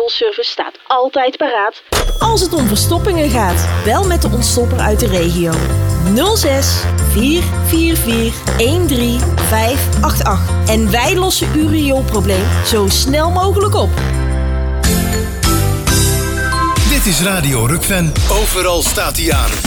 Service staat altijd paraat. Als het om verstoppingen gaat, bel met de ontstopper uit de regio. 06 444 13588. En wij lossen uw rioolprobleem zo snel mogelijk op. Dit is Radio Rukven. Overal staat hij aan.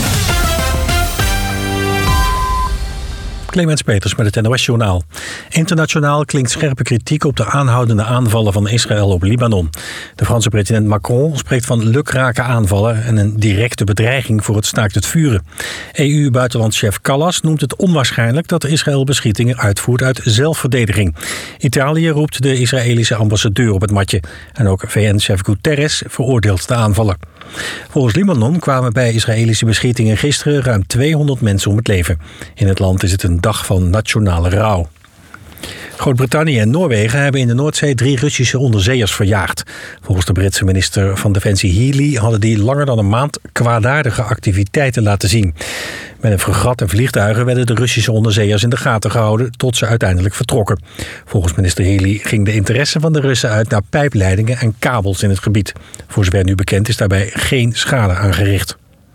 Clemens Peters met het NOS-journaal. Internationaal klinkt scherpe kritiek op de aanhoudende aanvallen van Israël op Libanon. De Franse president Macron spreekt van lukrake aanvallen en een directe bedreiging voor het staakt het vuren. EU-buitenlandschef Callas noemt het onwaarschijnlijk dat Israël beschietingen uitvoert uit zelfverdediging. Italië roept de Israëlische ambassadeur op het matje. En ook VN-chef Guterres veroordeelt de aanvallen. Volgens Libanon kwamen bij Israëlische beschietingen gisteren ruim 200 mensen om het leven. In het land is het een dag van nationale rouw. Groot-Brittannië en Noorwegen hebben in de Noordzee 3 Russische onderzeeërs verjaagd. Volgens de Britse minister van Defensie Healy hadden die langer dan een maand kwaadaardige activiteiten laten zien. Met een fregat en vliegtuigen werden de Russische onderzeeërs in de gaten gehouden tot ze uiteindelijk vertrokken. Volgens minister Healy ging de interesse van de Russen uit naar pijpleidingen en kabels in het gebied. Voor zover nu bekend is daarbij geen schade aangericht.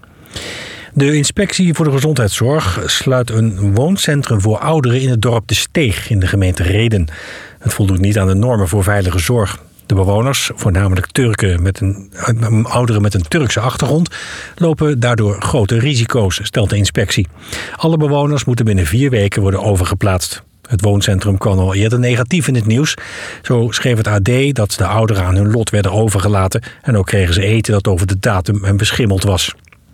De inspectie voor de gezondheidszorg sluit een wooncentrum voor ouderen in het dorp De Steeg in de gemeente Rheden. Het voldoet niet aan de normen voor veilige zorg. De bewoners, voornamelijk ouderen met een Turkse achtergrond, lopen daardoor grote risico's, stelt de inspectie. Alle bewoners moeten binnen 4 weken worden overgeplaatst. Het wooncentrum kwam al eerder negatief in het nieuws. Zo schreef het AD dat de ouderen aan hun lot werden overgelaten en ook kregen ze eten dat over de datum en beschimmeld was.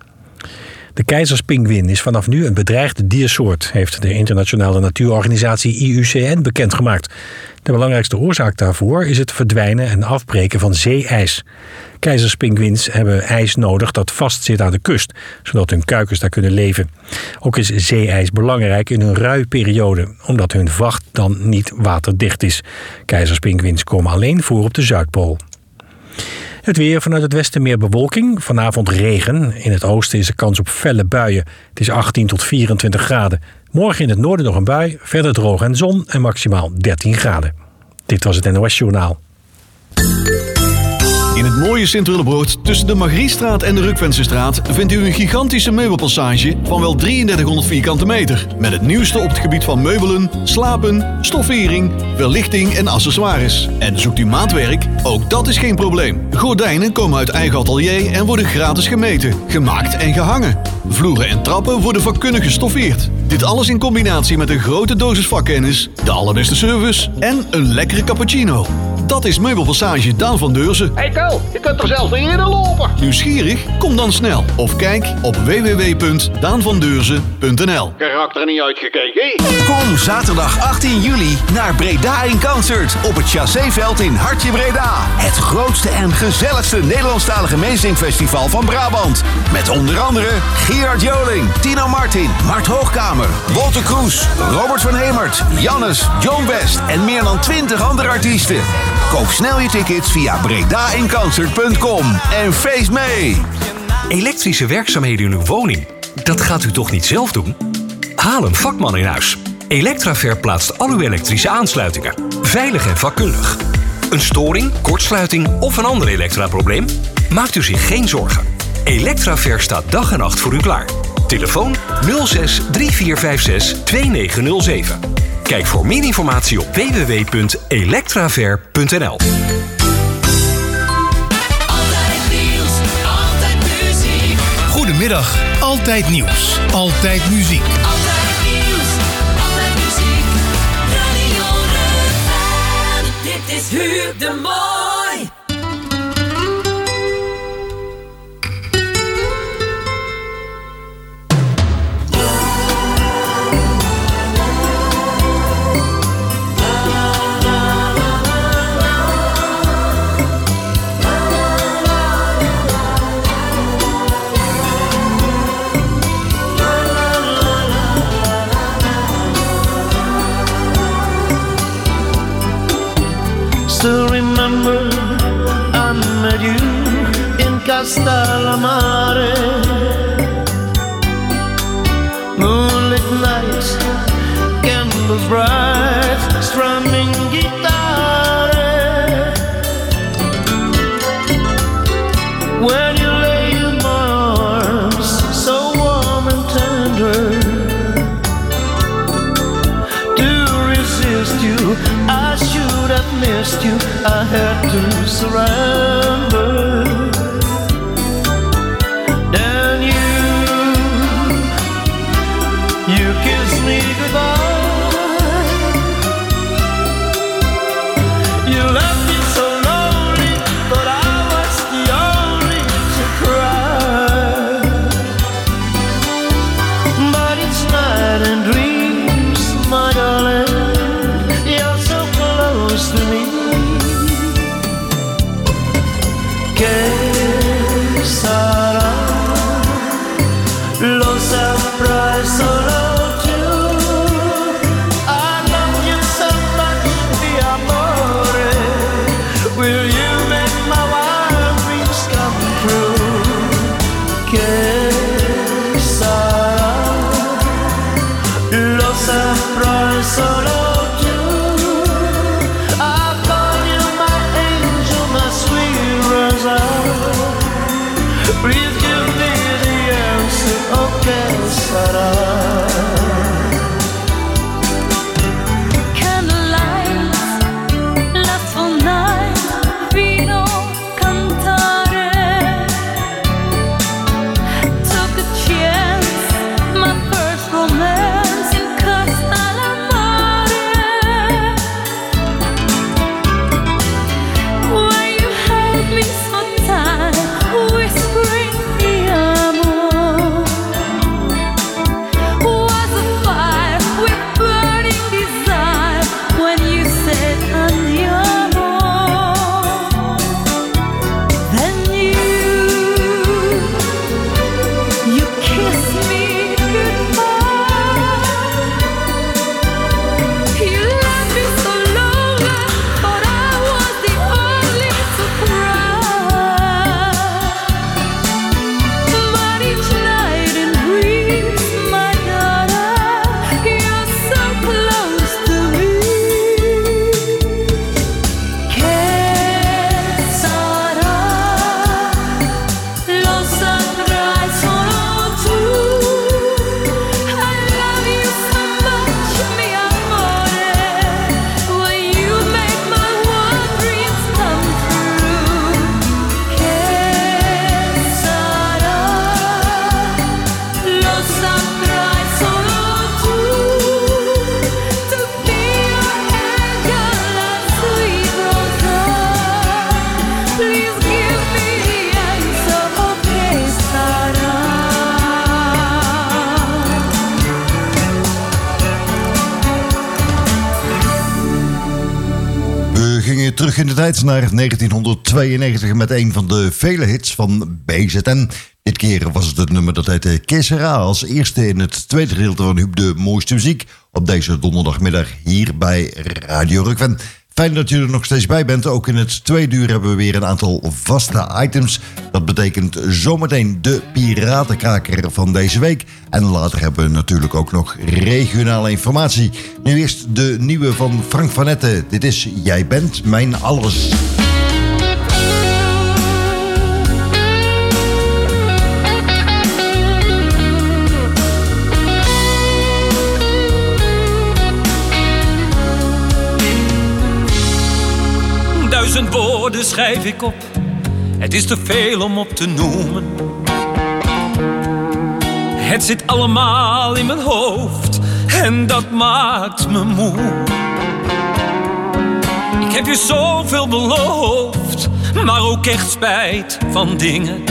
De keizerspinguïn is vanaf nu een bedreigde diersoort, heeft de internationale natuurorganisatie IUCN bekendgemaakt. De belangrijkste oorzaak daarvoor is het verdwijnen en afbreken van zeeijs. Keizerspinguïns hebben ijs nodig dat vastzit aan de kust, zodat hun kuikens daar kunnen leven. Ook is zeeijs belangrijk in hun ruiperiode, omdat hun vacht dan niet waterdicht is. Keizerspinguïns komen alleen voor op de Zuidpool. Het weer: vanuit het westen meer bewolking. Vanavond regen. In het oosten is er kans op felle buien. Het is 18 tot 24 graden. Morgen in het noorden nog een bui. Verder droog en zon en maximaal 13 graden. Dit was het NOS Journaal. In het mooie Sint-Willebroord tussen de Margriestraat en de Rukvensenstraat vindt u een gigantische meubelpassage van wel 3300 vierkante meter. Met het nieuwste op het gebied van meubelen, slapen, stoffering, verlichting en accessoires. En zoekt u maatwerk? Ook dat is geen probleem. Gordijnen komen uit eigen atelier en worden gratis gemeten, gemaakt en gehangen. Vloeren en trappen worden vakkundig gestoffeerd. Dit alles in combinatie met een grote dosis vakkennis, de allerbeste service en een lekkere cappuccino. Dat is Meubelpassage Daan van Deurzen. Hey Ko, je kunt er zelfs niet in lopen. Nieuwsgierig? Kom dan snel. Of kijk op www.daanvandeurzen.nl. Karakter niet uitgekeken. Kom zaterdag 18 juli naar Breda in Concert op het Chasséveld in Hartje Breda. Het grootste en gezelligste Nederlandstalige meezingfestival van Brabant. Met onder andere Gerard Joling, Tino Martin, Mart Hoogkamer, Wolter Kroes, Robert van Hemert, Jannes, John West en meer dan 20 andere artiesten. Koop snel je tickets via bredainconcert.com en feest mee! Elektrische werkzaamheden in uw woning? Dat gaat u toch niet zelf doen? Haal een vakman in huis. Electraver plaatst al uw elektrische aansluitingen. Veilig en vakkundig. Een storing, kortsluiting of een ander elektraprobleem? Maakt u zich geen zorgen. Electraver staat dag en nacht voor u klaar. Telefoon 06 3456 2907. Kijk voor meer informatie op www.electraver.nl. Altijd nieuws, altijd muziek. Goedemiddag, altijd nieuws, altijd muziek. Altijd nieuws, altijd muziek. Radio Rukven. Dit is Huub de Mooi. Still remember I met you in Castellamare. Moonlit nights, candles bright, strumming guitar. against you, I had to surrender. Then you kissed me goodbye. You left me so lonely, but I was the only to cry. But each night in dreams, my darling, you're so close to me. Que sarà, lo saprai solo. Terug in de tijd naar 1992 met een van de vele hits van BZN. Dit keer was het het nummer dat heette Kessera, als eerste in het tweede gedeelte van Huub de mooiste muziek op deze donderdagmiddag hier bij Radio Rukven. Fijn dat je er nog steeds bij bent. Ook in het tweede uur hebben we weer een aantal vaste items. Dat betekent zometeen de piratenkraker van deze week. En later hebben we natuurlijk ook nog regionale informatie. Nu eerst de nieuwe van Frank van Etten. Dit is Jij bent mijn alles. Duizend woorden schrijf ik op, het is te veel om op te noemen. Het zit allemaal in mijn hoofd en dat maakt me moe. Ik heb je zoveel beloofd, maar ook echt spijt van dingen.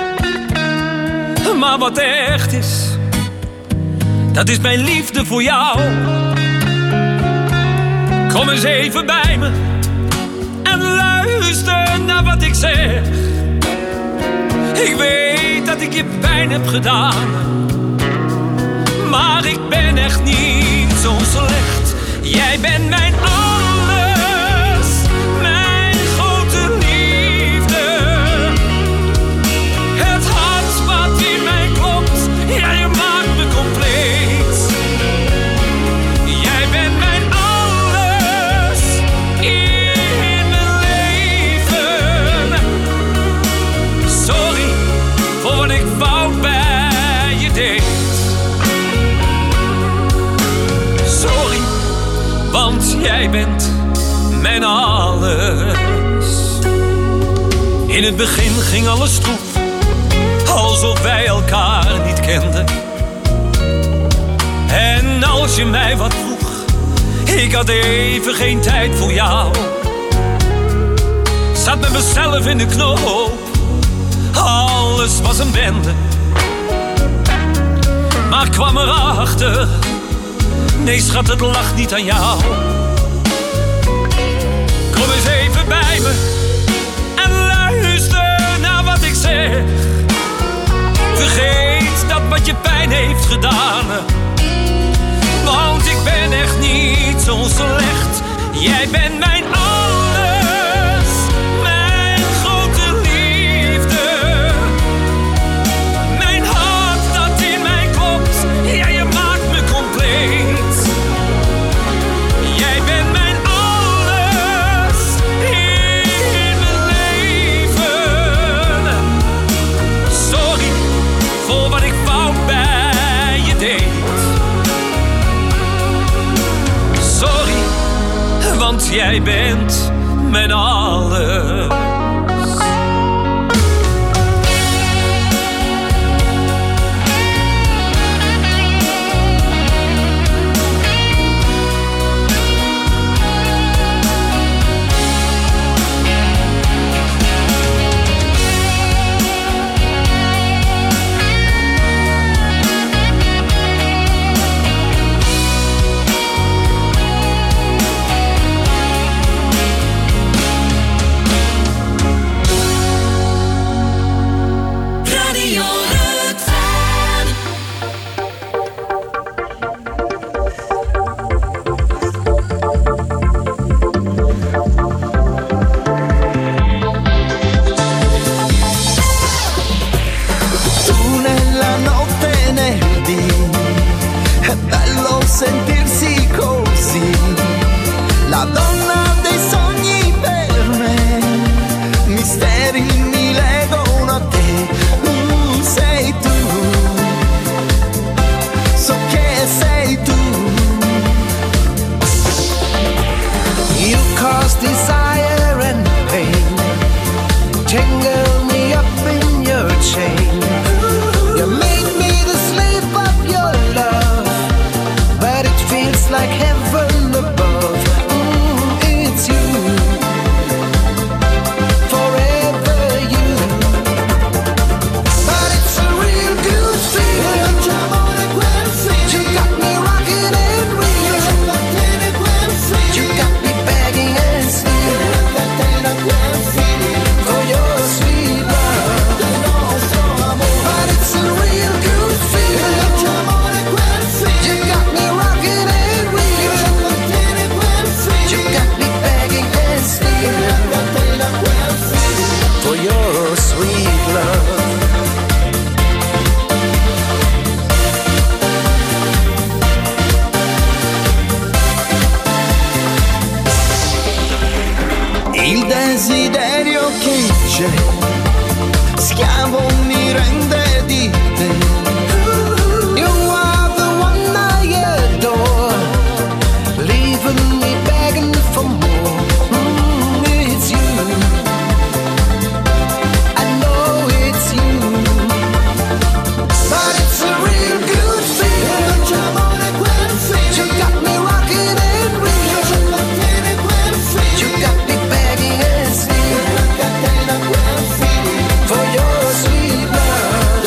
Maar wat echt is, dat is mijn liefde voor jou. Kom eens even bij me en luister naar wat ik zeg. Ik weet dat ik je pijn heb gedaan, maar ik ben echt niet zo slecht. Jij bent mijn alles, mijn grote liefde. Het hart wat in mij klopt, ja, je maakt me compleet. Jij bent mijn alles in mijn leven. Sorry voor wat ik fout bij je deed. Sorry, want jij bent In het begin ging alles stroef, alsof wij elkaar niet kenden. En als je mij wat vroeg, ik had even geen tijd voor jou. Zat met mezelf in de knoop, alles was een bende. Maar kwam erachter, nee schat, het lag niet aan jou. Kom eens even bij me en luister naar wat ik zeg. Vergeet dat wat je pijn heeft gedaan. Want ik ben echt niet zo slecht. Jij bent mijn alles, mijn grote liefde. Mijn hart dat in mij klopt, ja, je maakt me compleet. Jij bent mijn alles in mijn leven. Sorry voor wat ik fout bij je deed. Sorry, want jij bent mijn alles. Sentirsi così, la donna dei sogni per me, misteri mi legano a te, sei tu, so che sei tu. You cause desire and pain, tangle me up in your chain. You made me the slave of your love, but it feels like heaven above. It's you, forever you. But it's a real good feeling. You got me rocking and reeling. You got me begging and stealing for your sweet love. But it's a real good feeling. You got me rocking and reeling. You got me begging and stealing for your sweet love. Il desiderio che c'è, schiavo mi rende di te. You are the one I adore, leaving me begging for more. It's you, I know it's you. But it's a real good feeling. You got me rocking and reeling. You got me begging and stealing for your sweet love.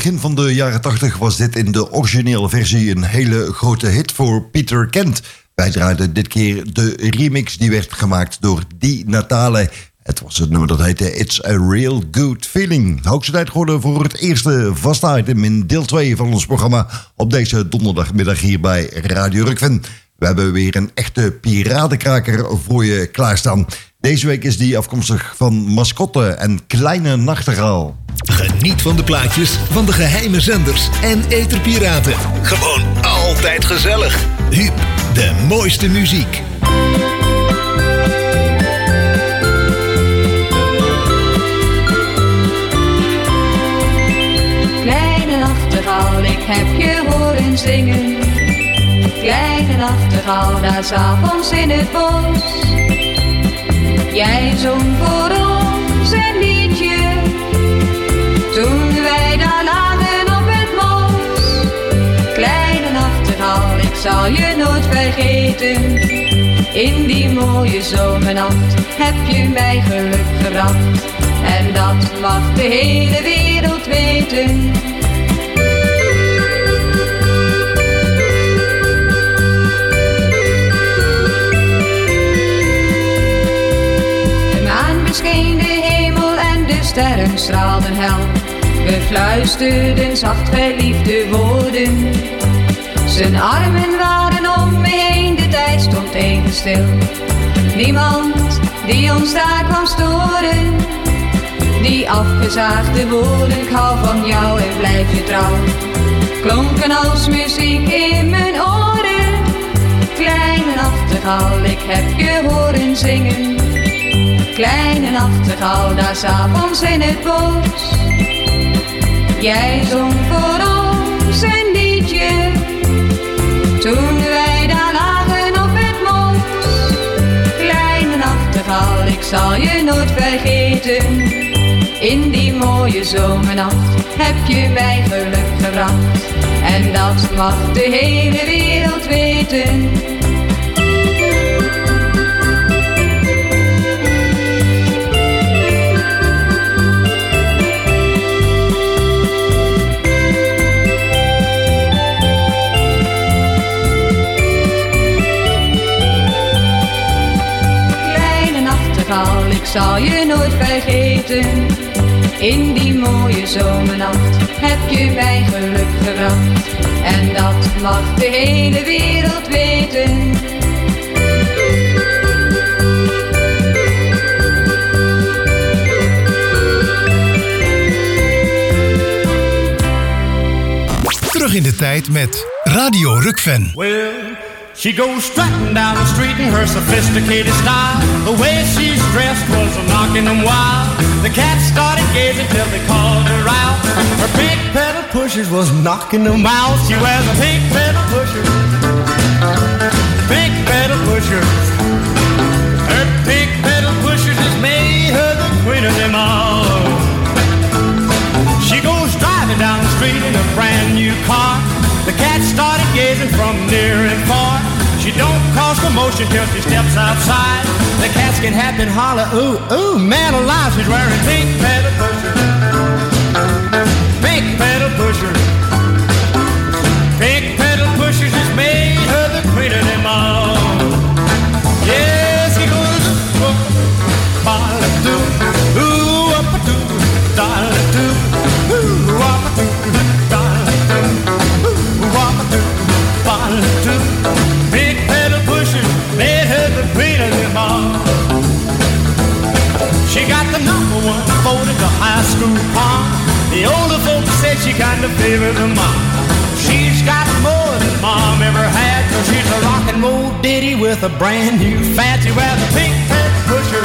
begin van de jaren 80 was dit in de originele versie een hele grote hit voor Peter Kent. Wij draaiden dit keer de remix die werd gemaakt door Di Natale. Het was het nummer dat heette It's a Real Good Feeling. Hoogste tijd geworden voor het eerste vaste item in deel 2 van ons programma op deze donderdagmiddag hier bij Radio Rukven. We hebben weer een echte piratenkraker voor je klaarstaan. Deze week is die afkomstig van Mascotte en Kleine Nachtegaal. Geniet van de plaatjes van de geheime zenders en Etherpiraten. Gewoon altijd gezellig. Huub, de mooiste muziek. Kleine nachtegaal, ik heb je horen zingen. Kleine nachtegaal, daar 's avonds in het bos. Jij zong voor ons een liedje, toen wij daar lagen op het mos. Kleine nachtegaal, ik zal je nooit vergeten. In die mooie zomernacht heb je mij geluk gebracht. En dat mag de hele wereld weten. Scheen de hemel en de sterren straalden hel. We fluisterden zacht verliefde woorden. Zijn armen waren om me heen, de tijd stond even stil. Niemand die ons daar kwam storen. Die afgezaagde woorden, ik hou van jou en blijf je trouw, klonken als muziek in mijn oren. Kleine nachtegaal, ik heb je horen zingen. Kleine nachtegaal, daar 's avonds in het bos. Jij zong voor ons een liedje, toen wij daar lagen op het mos. Kleine nachtegaal, ik zal je nooit vergeten. In die mooie zomernacht heb je mij geluk gebracht. En dat mag de hele wereld weten. Ik zal je nooit vergeten. In die mooie zomernacht heb je mij geluk gebracht. En dat mag de hele wereld weten. Terug in de tijd met Radio Rukven. She goes strutting down the street in her sophisticated style. The way she's dressed was knocking them wild. The cats started gazing till they called her out. Her pink pedal pushers was knocking them out. She wears a pink pedal pusher, pink pedal pushers. Her pink pedal pushers has made her the queen of them all. She goes driving down the street in a brand new car. The cats started gazing from near and far. She don't cause commotion till she steps outside. The cats get happy and holler, ooh, ooh, man alive. She's wearing pink pedal pushers, pink pedal pushers. Pink pedal pushers has made her the queen of them all. Yes, he goes, oh, ba-la-doo, ooh, up-a-doo, da-la-doo, ooh, up-a-doo, da-la-doo, ooh, up-a-doo, ba-la-doo. Big pedal pushers made her the queen of them all. She got the #1 vote at the high school prom. The older folks said she kinda favored the mom. She's got more than mom ever had, 'cause she's a rock and roll ditty with a brand new fat. She wears a pink pedal pusher,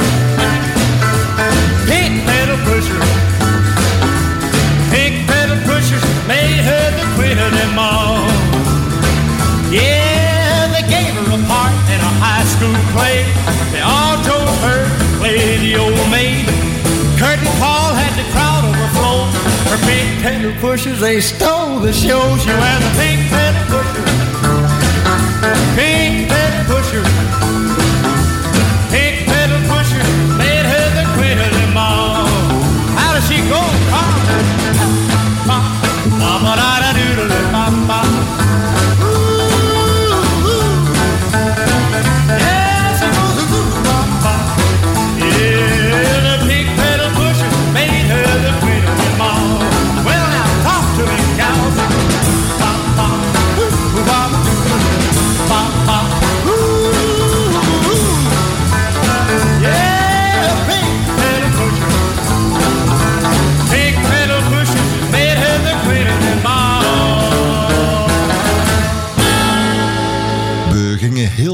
pink pedal pusher, pink pedal pushers made her the queen of them all. Yeah, they gave her a part in a high school play. They all chose her to play the old maid. Curtain Paul had the crowd overflow. Her pink pedal pushers, they stole the show. She wears a pink pedal pusher, pink pedal pusher, pink pedal pusher made her the queen of them all. How does she go?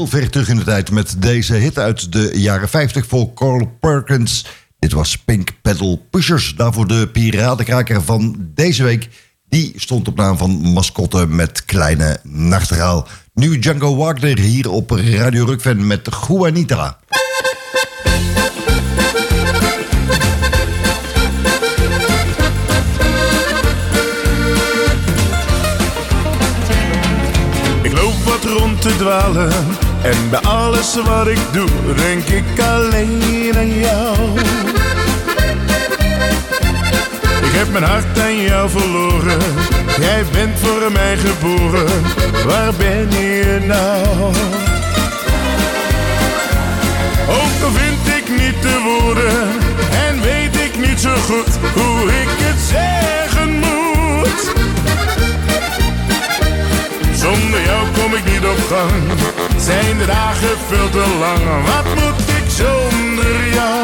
ver terug in de tijd met deze hit uit de jaren 50 voor Carl Perkins. Dit was Pink Pedal Pushers. Daarvoor de piratenkraker van deze week. Die stond op naam van Mascotte met Kleine Nachtegaal. Nu Django Wagner hier op Radio Rukven met Juanita. Ik loop wat rond te dwalen en bij alles wat ik doe denk ik alleen aan jou. Ik heb mijn hart aan jou verloren, jij bent voor mij geboren, waar ben je nou? Ook al vind ik niet de woorden en weet ik niet zo goed hoe ik het zeggen moet. Zonder jou kom ik niet op gang, zijn de dagen veel te lang. Wat moet ik zonder jou?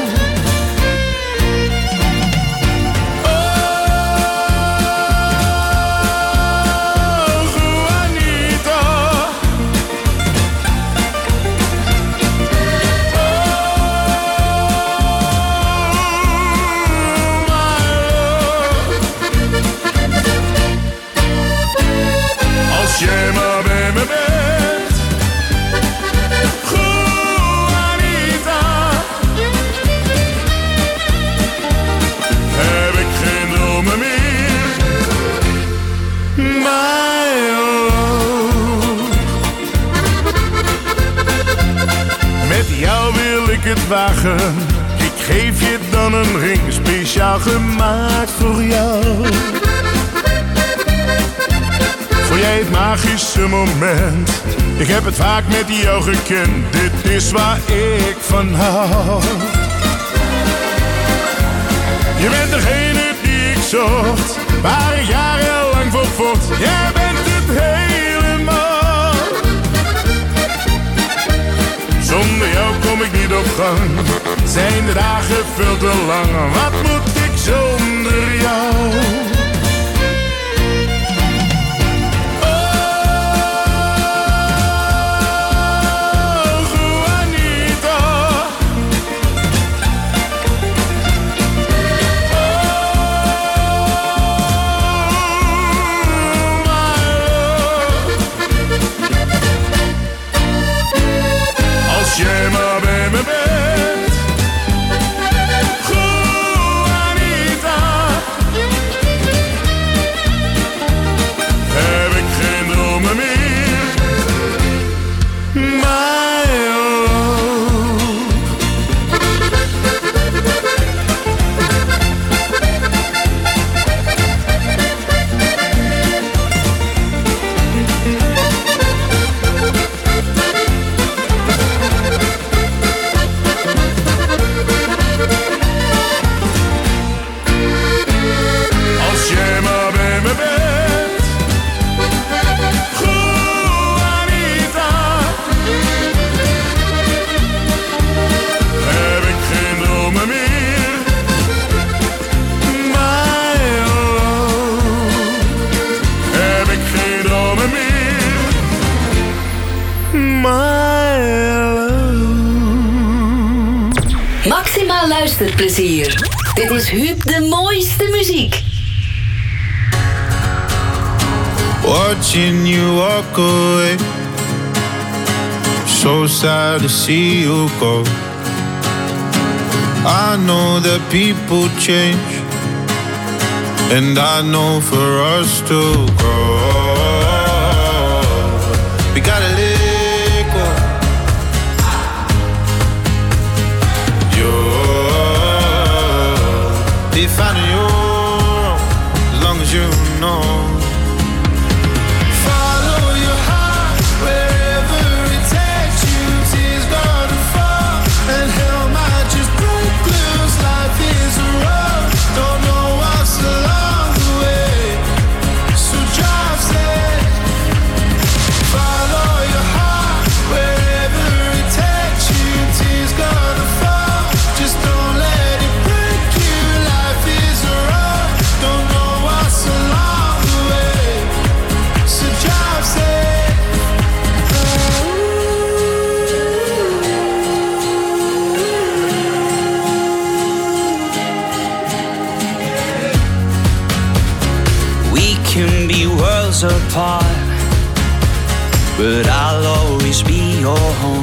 Als jij maar bij me bent, Juanita, heb ik geen dromen meer, my love. Met jou wil ik het wagen, ik geef je dan een ring, speciaal gemaakt voor jou. Voor jij het magische moment, ik heb het vaak met jou gekend, dit is waar ik van hou. Je bent degene die ik zocht, waar ik jarenlang voor vocht, jij bent het helemaal. Zonder jou kom ik niet op gang, zijn de dagen veel te lang. Wat moet ik zonder jou? Als jij maar bij me bent, Juanita, heb ik geen dromen meer, my love. Als jij maar bij me bent, Juanita, heb ik geen dromen meer, my love. Heb ik geen dromen meer, my love. Maximaal luisterplezier. Dit is Huub de mooiste muziek. Watching you walk away, so sad to see you go. I know that people change, and I know for us to grow, we gotta let go. You're finding your own, as long as you know. Follow your heart wherever it takes you. Tears gonna fall and hell might just break loose. Life is a road, don't know what's along the way, so drive safe. Follow your heart wherever it takes you. Tears gonna fall, just don't let it break you. Life is a apart, but I'll always be your home.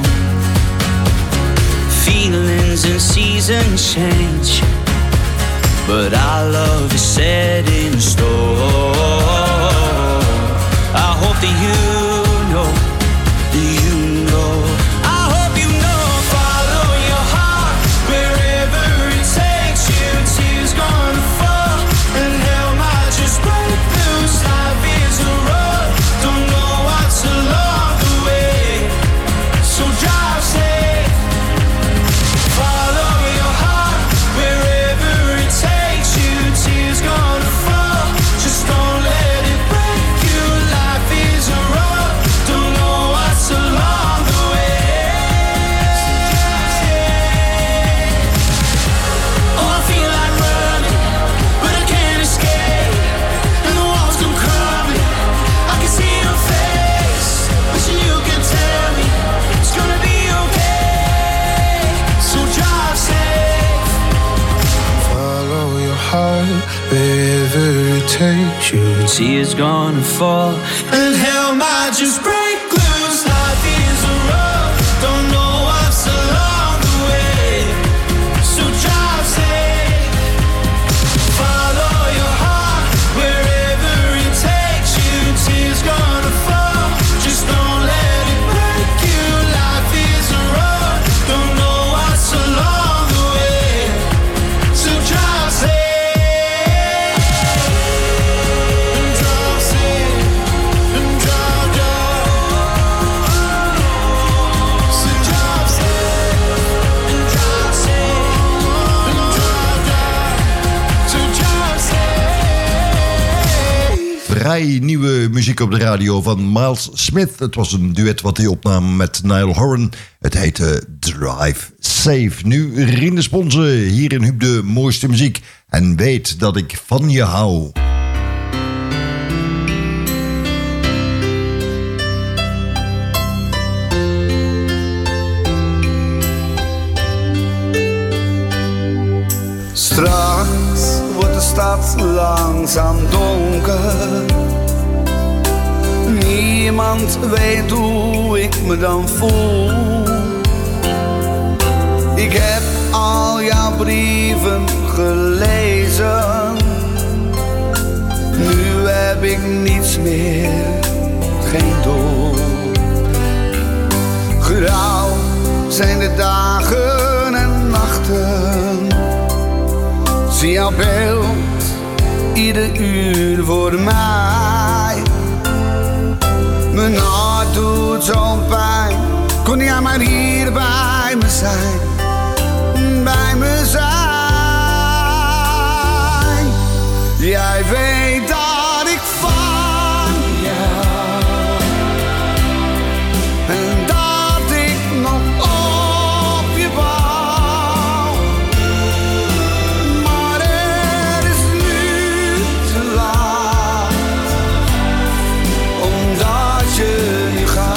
Feelings and seasons change, but our love is set in stone. I hope that you know, I hope you know. Follow your heart wherever it takes you. Tears gonna fall and hell might just break loose. Life is a road, don't know what's along the way, so drive safe. Follow your heart wherever it takes you. Tears gonna fall, just don't let it break you. Life is a road, don't know what's along the way. Oh, I feel like running, but I can't escape. And the walls come crumbling, I can see your face. Wishing you could tell me it's gonna be okay, so drive safe. Follow your heart wherever it takes you. Tears gonna fall and hell might just break loose. Life is a road, don't know what's along the way, so drive safe. Follow your heart wherever it takes you. Tears gonna fall, just don't let it break you. Life is a road, don't know what's along the way, so drive safe. Vrij nieuwe muziek op de radio van Miles Smith. Het was een duet wat hij opnam met Niall Horan. Het heette Drive Safe. Nu Rien de Sponsen hier in Huub de mooiste muziek. En weet dat ik van je hou. Straks wordt de stad langzaam donker. Niemand weet hoe ik me dan voel. Ik heb al jouw brieven gelezen. Nu heb ik niets meer, geen doel. Grauw zijn de dagen en nachten. Zie jouw beeld, ieder uur voor mij. Mijn hart doet zo'n pijn. Kon jij maar hier bij me zijn, bij me zijn. Jij weet dat ik van jou en dat ik nog op je bouw. Maar het is nu te laat, omdat je nu gaat.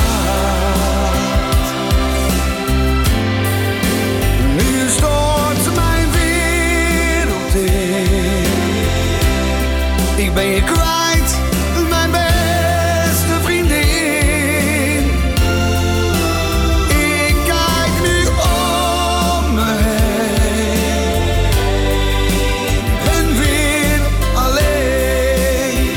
Nu stort mijn wereld in. Ik ben je kwijt, mijn beste vriendin. Ik kijk nu om me heen. Ik ben weer alleen.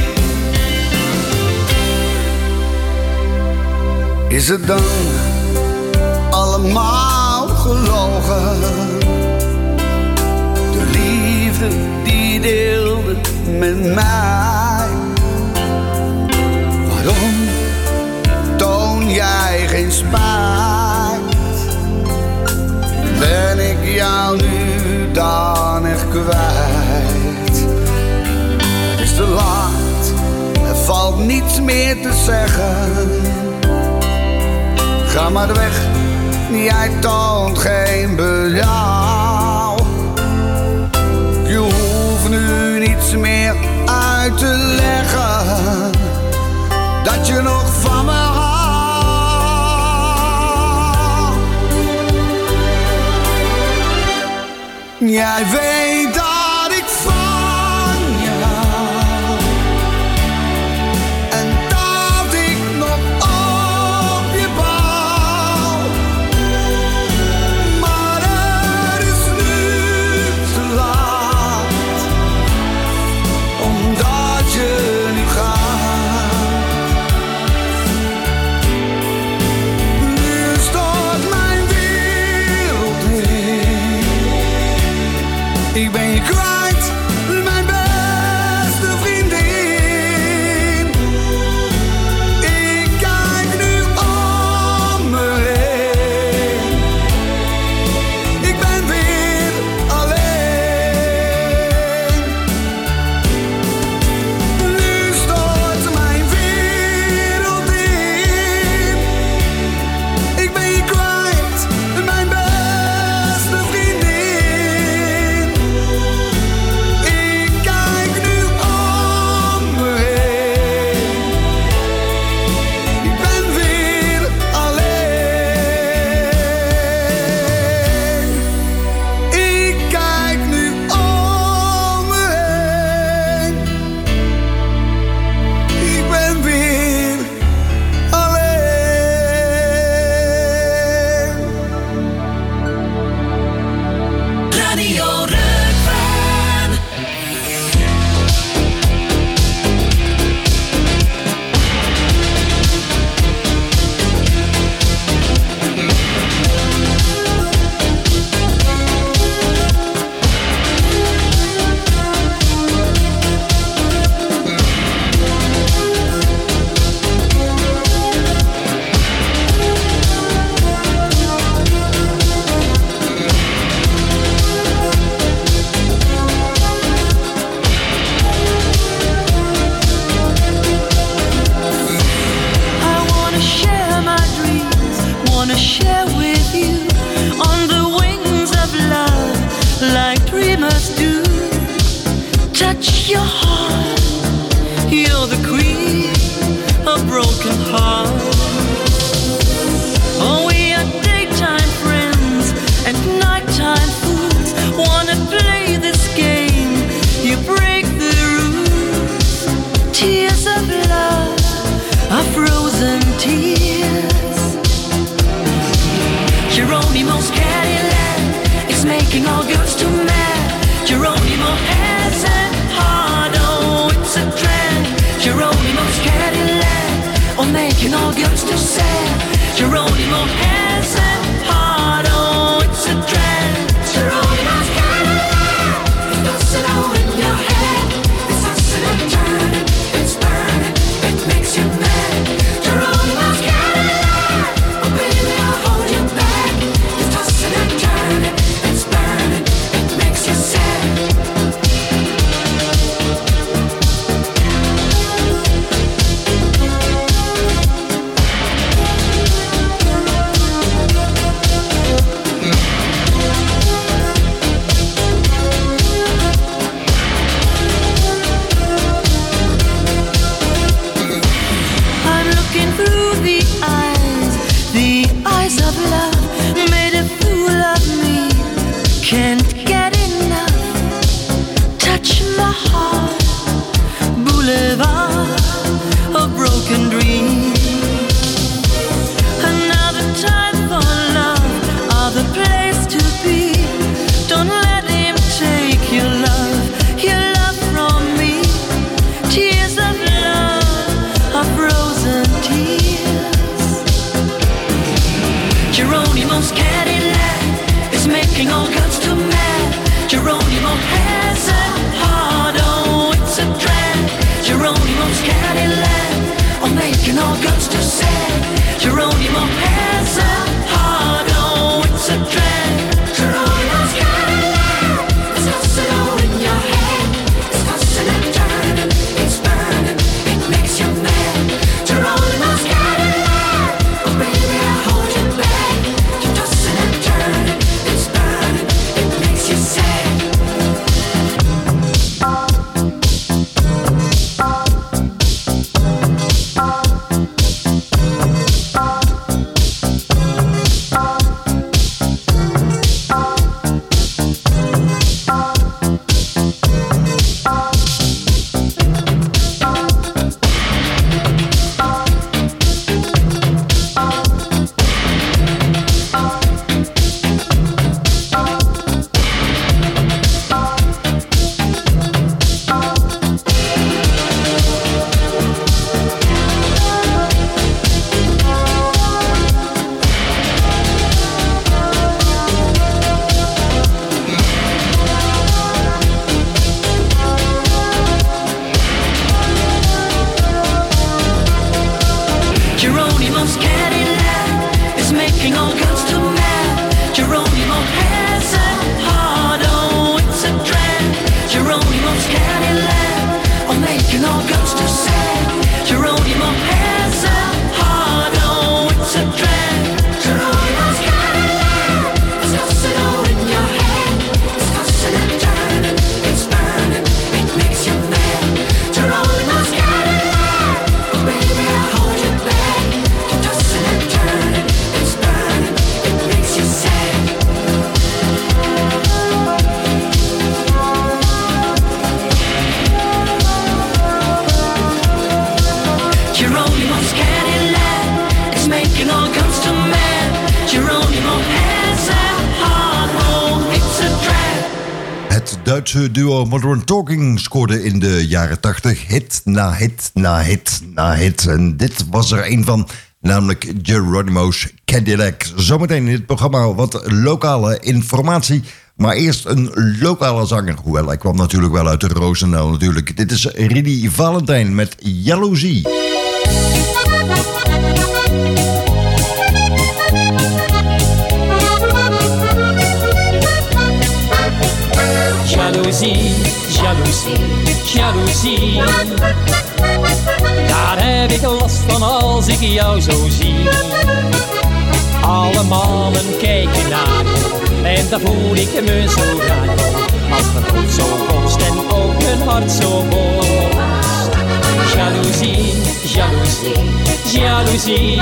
Is het dan allemaal gelogen? De liefde die deelde met mij. Waarom toon jij geen spijt? Ben ik jou nu dan echt kwijt? Het is te laat, er valt niets meer te zeggen. Ga maar weg, jij toont geen berouw. Je hoeft nu niets meer uit te leggen, dat je nog van me houdt. Jij weet dat ik van je hou en dat wanna share with you on the wings of love, like dreamers do. Touch your heart, you're the queen of broken hearts. Oh, we are daytime friends and nighttime fools. Wanna play this game, you break the rules. Tears of love are frozen tears. Geronimo's Cadillac is making all girls too mad. Geronimo has a heart, oh, it's a drag. Geronimo's Cadillac, oh, making all girls too sad. Geronimo has a heart, oh, it's a drag. Geronimo's Cadillac, it doesn't know in your head. It's tossing and turning, it's burning, it makes you mad. Geronimo's Cadillac, oh baby, I'll hold you back. It's tossing and turning, it's burning, it makes you sad. I'm looking through the eyes of love, made a fool of me, can't get enough. Touch my heart, boulevard of broken dreams. Another time for love, other place to be. Don't let him take your love from me. Tears of love are frozen tears. Geronimo's Cadillac is making all girls too mad. Geronimo has a heart, oh, it's a drag. Geronimo's Cadillac, oh, making all girls too sad. Geronimo has a heart, oh, it's a drag. Geronimo's Cadillac, it's tossing all in your head. It's tossing and turning, it's burning, it makes you mad. Geronimo's Cadillac, oh baby, I'll hold you back. You're tossing and turning, it's burning, it makes you sad. Geronimo's Cadillac is making all girls too mad. Geronimo has a heart, oh, it's a drag. Geronimo's Cadillac, oh, making all girls too sad. Geronimo has a heart, oh, it's a drag. Geronimo's Cadillac, it's tossing all in your head. It's tossing and turning, it's burning, it makes you mad. Geronimo's Cadillac, oh baby, I'll hold you back. You're tossing and turning, it's burning, it makes you sad. Geronimo's Cadillac is making all girls too mad. Geronimo has a heart, oh, it's a drag. Het Duitse duo Modern Talking scoorde in de jaren 80 hit na hit na hit na hit. En dit was er een van, namelijk Geronimo's Cadillac. Zometeen in dit programma wat lokale informatie. Maar eerst een lokale zanger. Hoewel, hij kwam natuurlijk wel uit de Roosendaal natuurlijk. Dit is Riddy Valentijn met Jaloezie. Jaloezie, jaloezie, jaloezie. Daar heb ik last van als ik jou zo zie. Alle mannen kijken naar me en dan voel ik me zo raar. Als mijn hoofd zo bonst en ook mijn hart zo bonst. Jaloezie, jaloezie, jaloezie.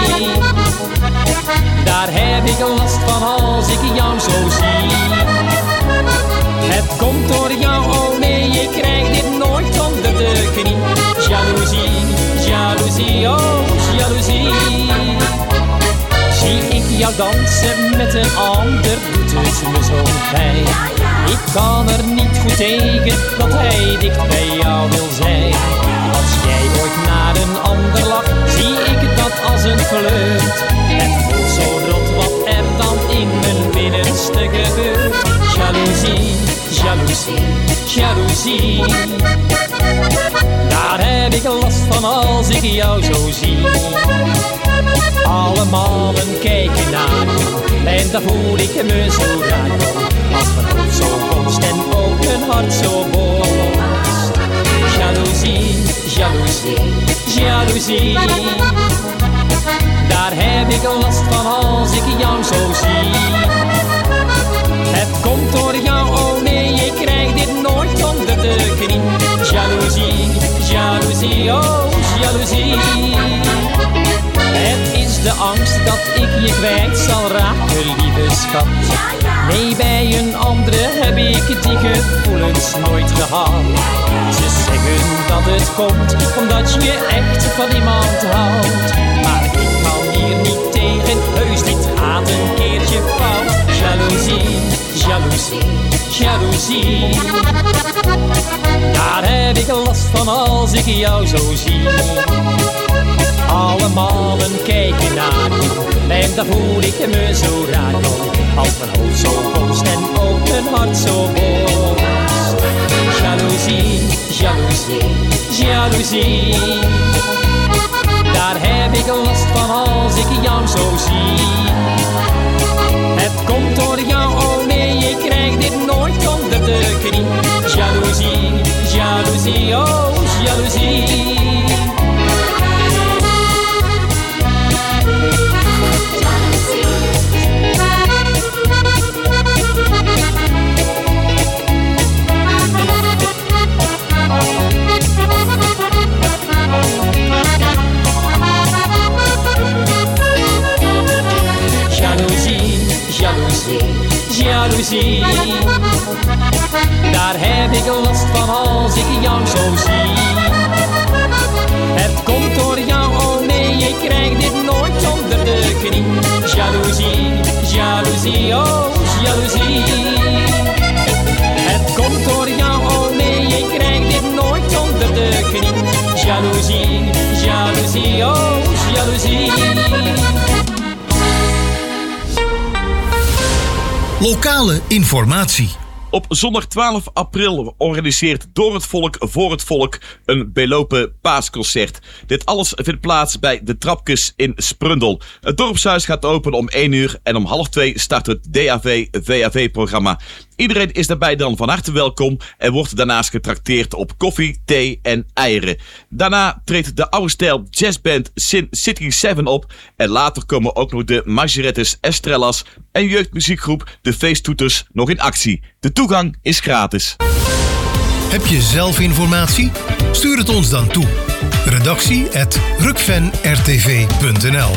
Daar heb ik last van als ik jou zo zie. Het komt door jou, oh nee, ik krijg dit nooit onder de knie. Jaloezie, jaloezie, oh jaloezie. Zie ik jou dansen met een ander, doet het me zo pijn. Ik kan er niet goed tegen dat hij dicht bij jou wil zijn. Als jij ooit naar een ander lacht, zie ik dat als een flirt. Het voelt zo rot wat er dan in mijn binnenste gebeurt. Jaloezie, jaloezie, jaloezie. Daar heb ik last van als ik jou zo zie. Alle mannen kijken naar me en dan voel ik me zo raar. Als mijn hoofd zo bonst en ook mijn hart zo bonst. Jaloezie, jaloezie, jaloezie. Daar heb ik last van als ik jou zo zie. Het komt door jou, oh nee, ik krijg dit nooit onder de knie. Jaloezie, jaloezie, oh jaloezie. Het is de angst dat ik je kwijt zal raken, lieve schat. Nee, bij een andere heb ik die gevoelens nooit gehad. Ze zeggen dat het komt omdat je echt van iemand houdt. Maar ik kan hier niet tegen, heus dit gaat een keertje fout. Jaloezie, jaloezie, jaloezie. Daar heb ik last van als ik jou zo zie. Alle mannen kijken naar me en dan voel ik me zo raar. Als mijn hoofd zo bonst en ook mijn hart zo bonst. Jaloezie, jaloezie, jaloezie. Daar heb ik last van als ik jou zo zie. Het komt door jou, oh nee, ik krijg dit nooit onder de knie. Jaloezie, jaloezie, oh jaloezie. Jaloezie, daar heb ik last van als ik jou zo zie. Het komt door jou, oh nee, ik krijg dit nooit onder de knie. Jaloezie, jaloezie, oh jaloezie. Het komt door jou, oh nee, ik krijg dit nooit onder de knie. Jaloezie, jaloezie, oh jaloezie. Lokale informatie. Op zondag 12 april organiseert Door het Volk voor het Volk een belopen paasconcert. Dit alles vindt plaats bij de Trapkes in Sprundel. Het dorpshuis gaat open om 1 uur en om 1:30 start het DAV-VAV-programma. Iedereen is daarbij dan van harte welkom en wordt daarnaast getrakteerd op koffie, thee en eieren. Daarna treedt de oude stijl jazzband Sin City 7 op en later komen ook nog de Majorettes Estrellas en jeugdmuziekgroep De Feesttoeters nog in actie. De toegang is gratis. Heb je zelf informatie? Stuur het ons dan toe. redactie@rukvenrtv.nl.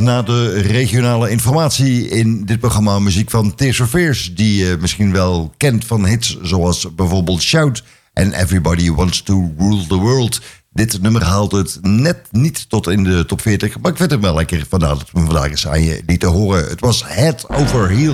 na de regionale informatie in dit programma muziek van Tears for Fears, die je misschien wel kent van hits zoals bijvoorbeeld Shout en Everybody Wants to Rule the World. Dit nummer haalt het net niet tot in de top 40, maar ik vind het wel lekker. Vandaar dat we vandaag eens aan je lieten horen. Het was Head Over Heels.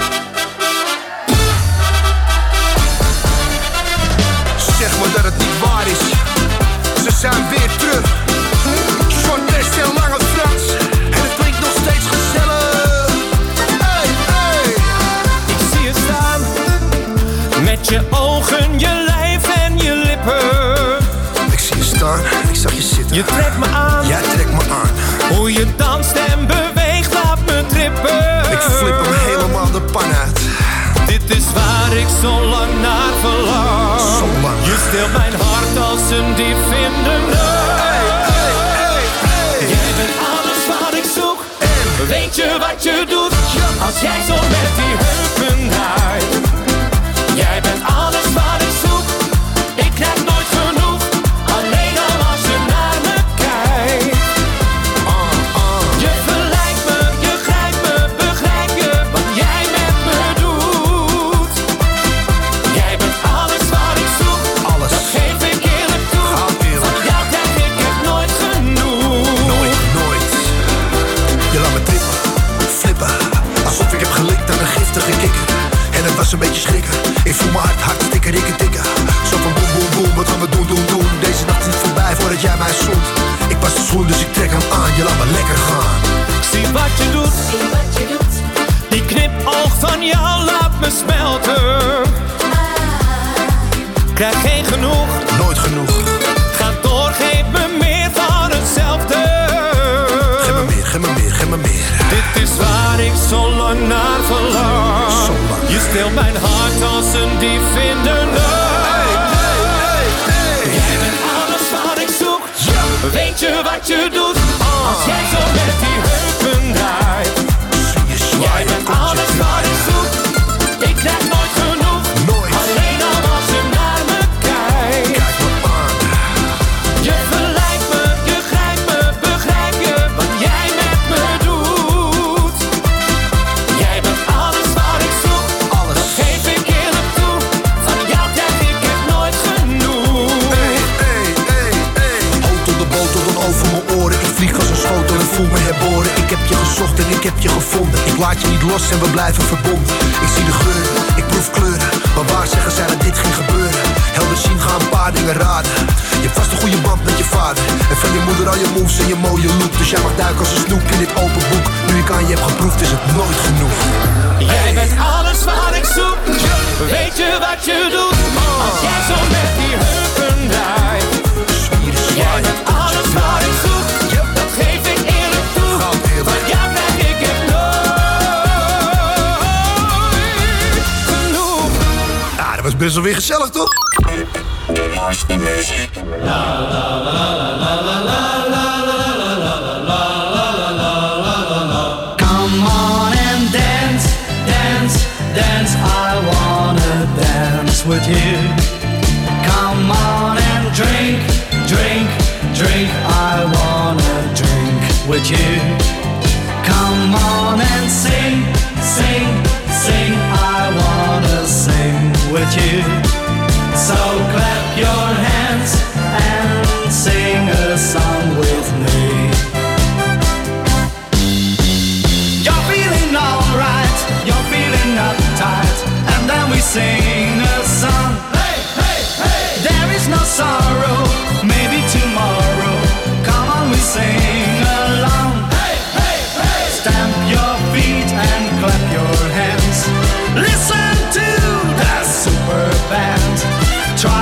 Zeg maar dat het niet waar is. Ze zijn weer terug. Short West en Lange Frans. En het klinkt nog steeds gezellig. Hey, hey. Ik zie je staan. Met je ogen, je lijf en je lippen. Ik zie je staan, ik zag je zitten. Je trekt me aan. Jij trekt me aan. Hoe je danst en beweegt, laat me trippen. Ik flip hem helemaal de pan uit. Dit is waar ik zo lang naar verlang. Zo lang. Je steelt mijn hart als een dief in de nacht. Jij bent alles wat ik zoek. En weet je wat je doet? Als jij zo met die heupen draait. Jij bent alles wat ik zoek. Ik krijg nooit genoeg. Alleen al als je naar me kijkt. Je verleidt me, je grijpt me, begrijp je wat jij met me doet? Jij bent alles wat ik zoek. Alles. Dat geef ik eerlijk toe. Van jou krijg ik het nooit genoeg. Nooit, nooit. Je laat me trippen, flippen. Alsof ik heb gelikt aan een giftige kikker. En het was een beetje schrikken. Ik voel me hard tikken, rikken, tikken. Zo van boem, boem, boem, wat gaan we doen? Deze nacht is niet voorbij voordat jij mij zoent. Ik pas de schoen, dus ik trek hem aan. Je laat me lekker gaan. Zie wat je doet. Die knipoog van jou laat me smelten. Krijg geen genoeg. Nooit genoeg. Ga door, geef me meer van hetzelfde. Geef me meer, geef me meer, geef me meer. Dit is waar ik zo lang naar verlang. Zo lang. Je steelt mijn hart als een dief in de nacht. Jij bent alles wat ik zoek. Weet je wat je doet? Als jij zo met die heupen draait. Jij bent alles wat ik zoek. Ik krijg nooit genoeg. Alleen al als je naar me kijkt. Kijk me aan. Je verleidt me, je grijpt me, begrijp je wat jij met me doet? Jij bent alles wat ik zoek. Alles. Dat geef ik eerlijk toe. Van jou krijg ik het nooit genoeg. Hey, hey, hey, hey. Auto de boter dan over mijn oren. Ik vlieg als een schotel en voel me herboren. Ik heb je gezocht en ik heb je gevonden. Ik laat je niet los en we blijven verbonden. Ik zie de geuren, ik proef kleuren. Maar waar zeggen zij dat dit ging gebeuren? Helder zien gaan een paar dingen raden. Je hebt vast een goede band met je vader. En van je moeder al je moves en je mooie look. Dus jij mag duiken als een snoek in dit open boek. Nu ik aan je heb geproefd is het nooit genoeg. Jij bent alles wat ik zoek. Weet je wat je doet? Als jij zo met die heupen draait. Jij bent alles wat ik zoek. Dat geef ik eerlijk toe. Van jou krijg ik het nooit genoeg. Ja, dat was best wel weer gezellig, toch? Come on and dance, dance, dance. I wanna dance with you. Come on and drink, drink, drink. I wanna drink with you. Come on and sing, sing, sing. I wanna sing with you. So clap your hands and sing a song with me. You're feeling alright, you're feeling uptight, and then we sing a song. Hey, hey, hey! There is no sorrow, maybe tomorrow. Come on, we sing along. Hey, hey, hey! Stamp your feet and clap your hands. Listen to the super band. Try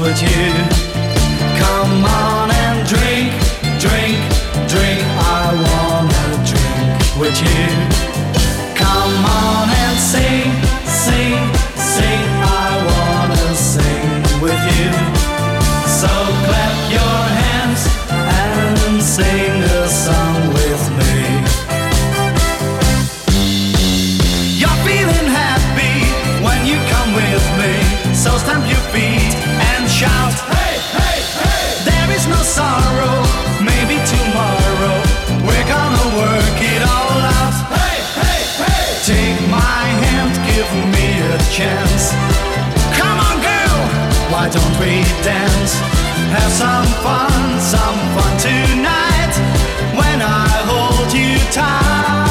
with you. Come on and drink, drink, drink. I wanna drink with you. Come on and sing, sing, sing. I wanna sing with you. So clap your hands and sing a song with me. You're feeling happy when you come with me. So stamp your feet and shout, hey, hey, hey. There is no sorrow, maybe tomorrow we're gonna work it all out. Hey, hey, hey. Take my hand, give me a chance. Come on girl, why don't we dance? Have some fun tonight when I hold you tight.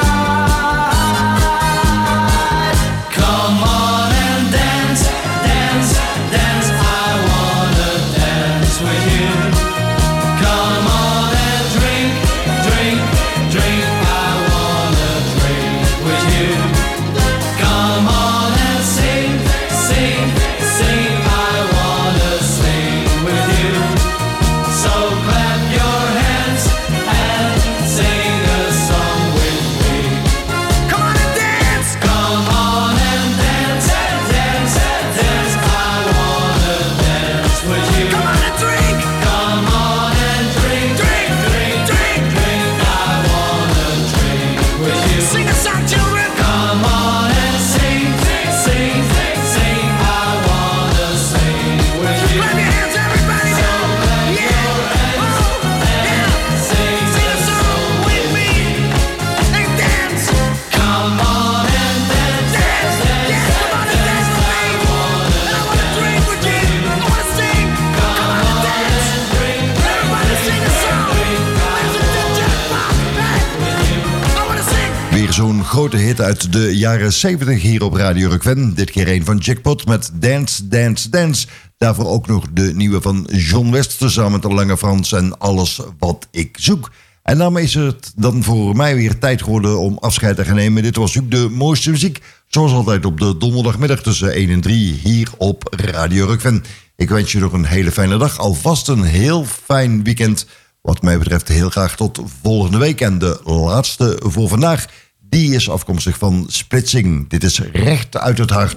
Come on and dance, dance, dance. I wanna dance with you. Come on and drink, drink, drink. I wanna drink with you. Come on and sing, sing, sing. I wanna sing with you. So clap your hands and sing a song with me. Come on and dance. Come on and dance, dance, dance. I wanna dance with you. Come on and drink. Come on and drink, drink, drink, drink, drink. I wanna drink with you. Sing a song, children. Come on and sing, sing, sing, sing. I wanna sing with you. Clap your hands, everybody. So clap your hands and sing a song with me and dance. Come on and dance, dance, dance. Come on and dance with me. I wanna drink with you. I wanna sing. Come on and dance. Everybody sing a song. Listen to Jackpot. Hey, I wanna sing. Weer zo'n grote hit uit de jaren 70 hier op Radio Rock-Ven. Dit keer een van Jackpot met Dance, Dance, Dance. Daarvoor ook nog de nieuwe van John West, samen met de Lange Frans en Alles Wat Ik Zoek. En daarmee is het dan voor mij weer tijd geworden om afscheid te gaan nemen. Dit was natuurlijk de mooiste muziek, zoals altijd op de donderdagmiddag tussen 1 en 3 hier op Radio Rock-Ven. Ik wens je nog een hele fijne dag, alvast een heel fijn weekend. Wat mij betreft heel graag tot volgende week. En de laatste voor vandaag, die is afkomstig van Splitsing. Dit is Recht uit het Hart.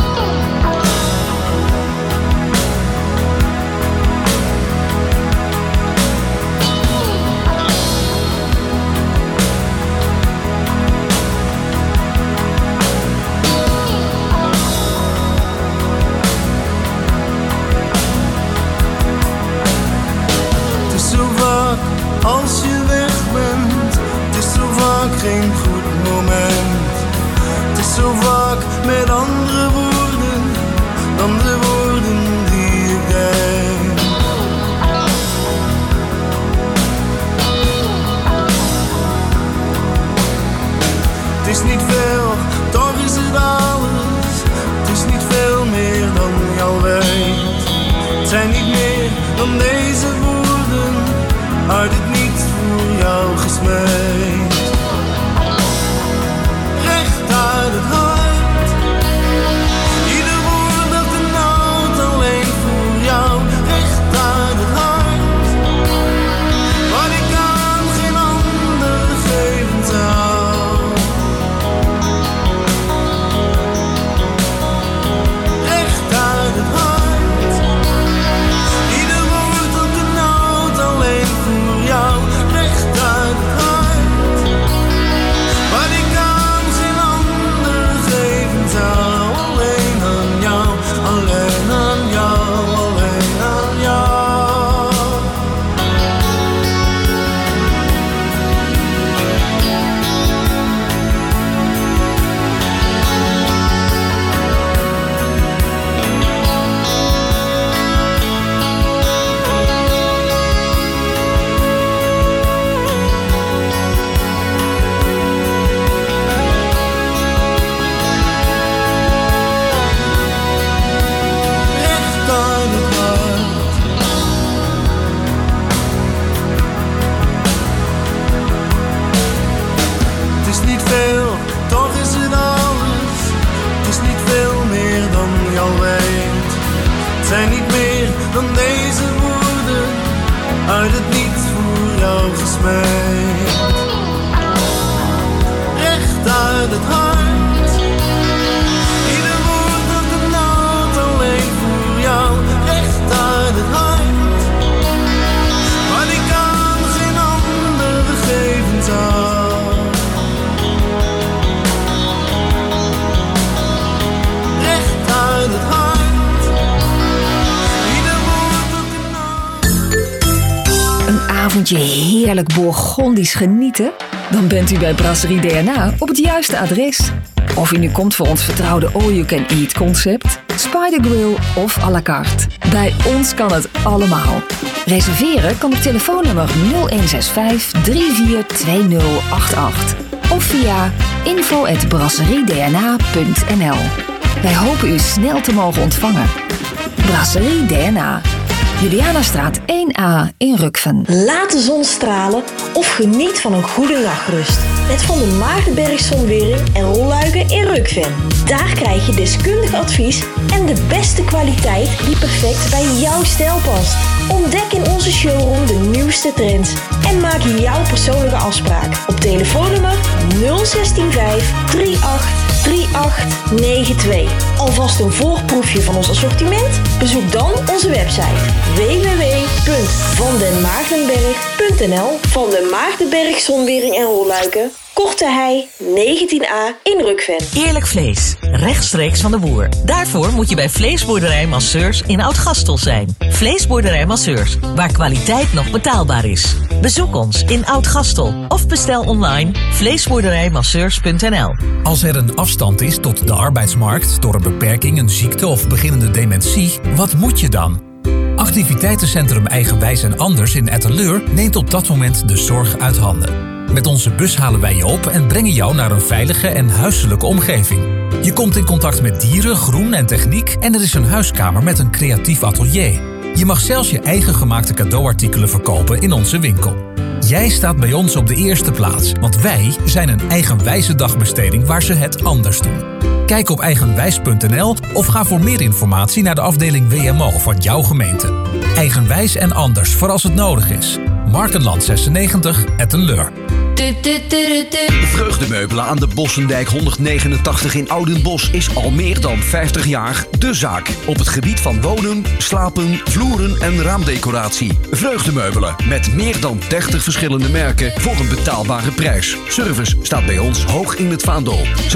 Het is zo vaak als je weg bent, het is zo vaak geen goed moment. Het is zo vaak met andere woorden dan de woorden die ik denk. Het is niet veel, toch is het alles. Het is niet veel meer dan je al weet. Het zijn niet meer dan deze woorden uit het niets voor jou gesmeed. Recht uit het hart. Ieder woord dat de nood alleen voor jou. Recht uit het hart. Wat ik aan geen ander geven zou. Recht uit het hart. Ieder woord dat de nood alleen voor jou. Recht uit het hart. uit het niets voor jou gesmeed. Recht uit het hart. Ieder woord dat het nood alleen voor jou. Recht uit het hart. Maar ik kan geen andere geven zou. Recht uit het hart. Een avondje heerlijk Bourgondisch genieten? Dan bent u bij Brasserie DNA op het juiste adres. Of u nu komt voor ons vertrouwde all-you-can-eat concept, Spider Grill of à la carte. Bij ons kan het allemaal. Reserveren kan op telefoonnummer 0165 342088 of via info@brasseriedna.nl. Wij hopen u snel te mogen ontvangen. Brasserie DNA. Julianastraat 1A in Rukven. Laat de zon stralen of geniet van een goede nachtrust. Met Van der Maardenberg Zonwering en Rolluiken in Rukven. Daar krijg je deskundig advies en de beste kwaliteit die perfect bij jouw stijl past. Ontdek in onze showroom de nieuwste trends en maak jouw persoonlijke afspraak op telefoonnummer 0165 383892. Alvast een voorproefje van ons assortiment? Bezoek dan onze website www.vandenmaardenberg.nl. Van den Maardenberg Zonwering en Rolluiken, Korte Hei 19A in Rukven. Eerlijk vlees, rechtstreeks van de boer. Daarvoor moet je bij Vleesboerderij Masseurs in Oud-Gastel zijn. Vleesboerderij Masseurs, waar kwaliteit nog betaalbaar is. Bezoek ons in Oud-Gastel of bestel online vleesboerderijmasseurs.nl. Als er een afstand is tot de arbeidsmarkt door een beperking, een ziekte of beginnende dementie, wat moet je dan? Activiteitencentrum Eigenwijs en Anders in Etteleur neemt op dat moment de zorg uit handen. Met onze bus halen wij je op en brengen jou naar een veilige en huiselijke omgeving. Je komt in contact met dieren, groen en techniek en er is een huiskamer met een creatief atelier. Je mag zelfs je eigen gemaakte cadeauartikelen verkopen in onze winkel. Jij staat bij ons op de eerste plaats, want wij zijn een eigenwijze dagbesteding waar ze het anders doen. Kijk op eigenwijs.nl of ga voor meer informatie naar de afdeling WMO van jouw gemeente. Eigenwijs en Anders voor als het nodig is. Markenland 96, Etteleur. Vreugdemeubelen aan de Bossendijk 189 in Oudenbosch is al meer dan 50 jaar de zaak. Op het gebied van wonen, slapen, vloeren en raamdecoratie. Vreugdemeubelen met meer dan 30 verschillende merken voor een betaalbare prijs. Service staat bij ons hoog in het vaandel. Zo